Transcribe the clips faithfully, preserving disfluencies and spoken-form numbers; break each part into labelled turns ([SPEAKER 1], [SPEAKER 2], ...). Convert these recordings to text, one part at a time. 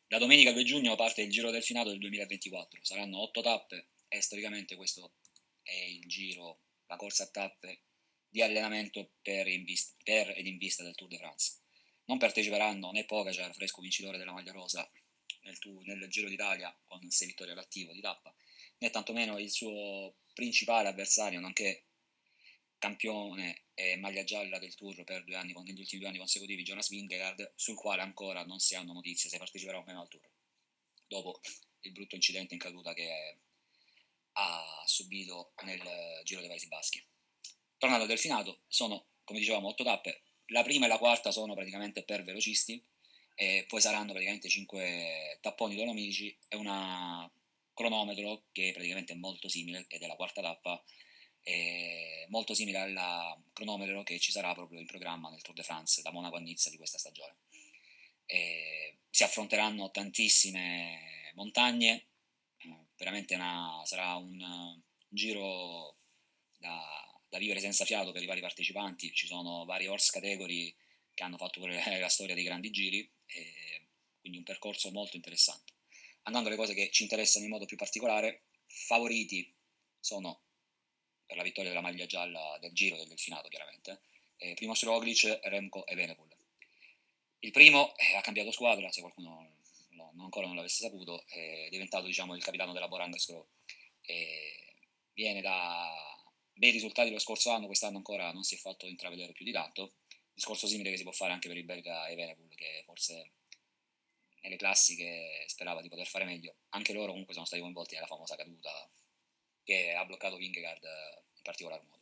[SPEAKER 1] Da domenica due giugno parte il Giro del Finato del duemilaventiquattro, saranno otto tappe e storicamente questo è il giro, la corsa a tappe di allenamento per, in vista, per ed in vista del Tour de France. Non parteciperanno né Pogacar, fresco vincitore della maglia rosa nel, tour, nel Giro d'Italia con sei vittorie all'attivo di tappa, né tantomeno il suo principale avversario, nonché campione e maglia gialla del Tour per due anni, negli ultimi due anni consecutivi, Jonas Vingegaard, sul quale ancora non si hanno notizie se parteciperà o meno al Tour, dopo il brutto incidente in caduta che ha subito nel Giro dei Paesi Baschi. Tornando al Delfinato, sono, come dicevamo, otto tappe, la prima e la quarta sono praticamente per velocisti, e poi saranno praticamente cinque tapponi dolomici e un cronometro che praticamente è molto simile, ed è la quarta tappa, è molto simile al cronometro che ci sarà proprio in programma nel Tour de France da Monaco a Nizza di questa stagione. E si affronteranno tantissime montagne, veramente una, sarà un, un giro da, da vivere senza fiato per i vari partecipanti. Ci sono vari horse category che hanno fatto pure la storia dei grandi giri, e quindi un percorso molto interessante. Andando alle cose che ci interessano in modo più particolare, favoriti sono per la vittoria della maglia gialla del giro del Delfinato chiaramente, eh, Primoz Roglic, Remco e Evenepoel. Il primo eh, ha cambiato squadra, se qualcuno no, ancora non l'avesse saputo, è diventato diciamo, il capitano della Borangescro. Viene da bei risultati lo scorso anno, quest'anno ancora non si è fatto intravedere più di tanto. Discorso simile che si può fare anche per il belga Evenepoel, che forse nelle classiche sperava di poter fare meglio. Anche loro comunque sono stati coinvolti nella famosa caduta che ha bloccato Vingegaard in particolar modo.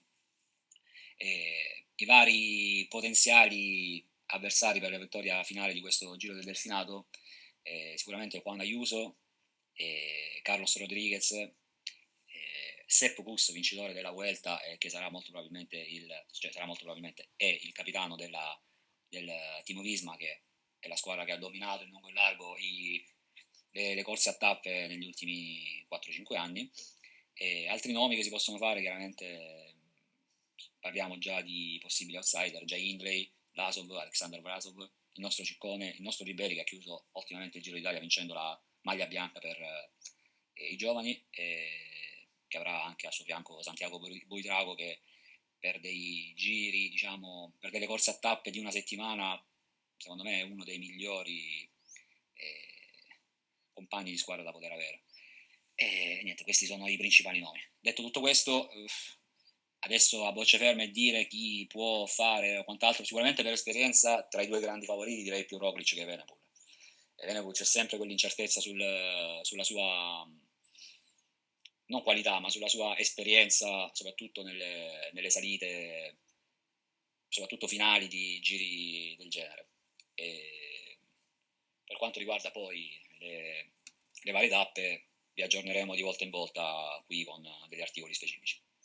[SPEAKER 1] E i vari potenziali avversari per la vittoria finale di questo Giro del Delfinato, eh, sicuramente Juan Ayuso, eh, Carlos Rodriguez, eh, Sepp Kuss, vincitore della Vuelta, eh, che sarà molto probabilmente il, cioè sarà molto probabilmente è il capitano della, del Team Visma, che è la squadra che ha dominato in lungo e largo i, le, le corse a tappe negli ultimi quattro cinque anni. E altri nomi che si possono fare, chiaramente parliamo già di possibili outsider, Jay Hindley, Vlasov, Alexander Vlasov, il nostro Ciccone, il nostro Riberi che ha chiuso ottimamente il Giro d'Italia vincendo la maglia bianca per eh, i giovani, e che avrà anche al suo fianco Santiago Buitrago, che per dei giri, diciamo, per delle corse a tappe di una settimana, secondo me è uno dei migliori eh, compagni di squadra da poter avere. E niente, questi sono i principali nomi. Detto tutto questo, adesso a bocce ferme dire chi può fare o quant'altro, sicuramente per esperienza tra i due grandi favoriti direi più Roglic che Evenepoel. Evenepoel c'è sempre quell'incertezza sul, sulla sua non qualità, ma sulla sua esperienza, soprattutto nelle, nelle salite, soprattutto finali di giri del genere. E per quanto riguarda poi le, le varie tappe, vi aggiorneremo di volta in volta qui con degli articoli specifici.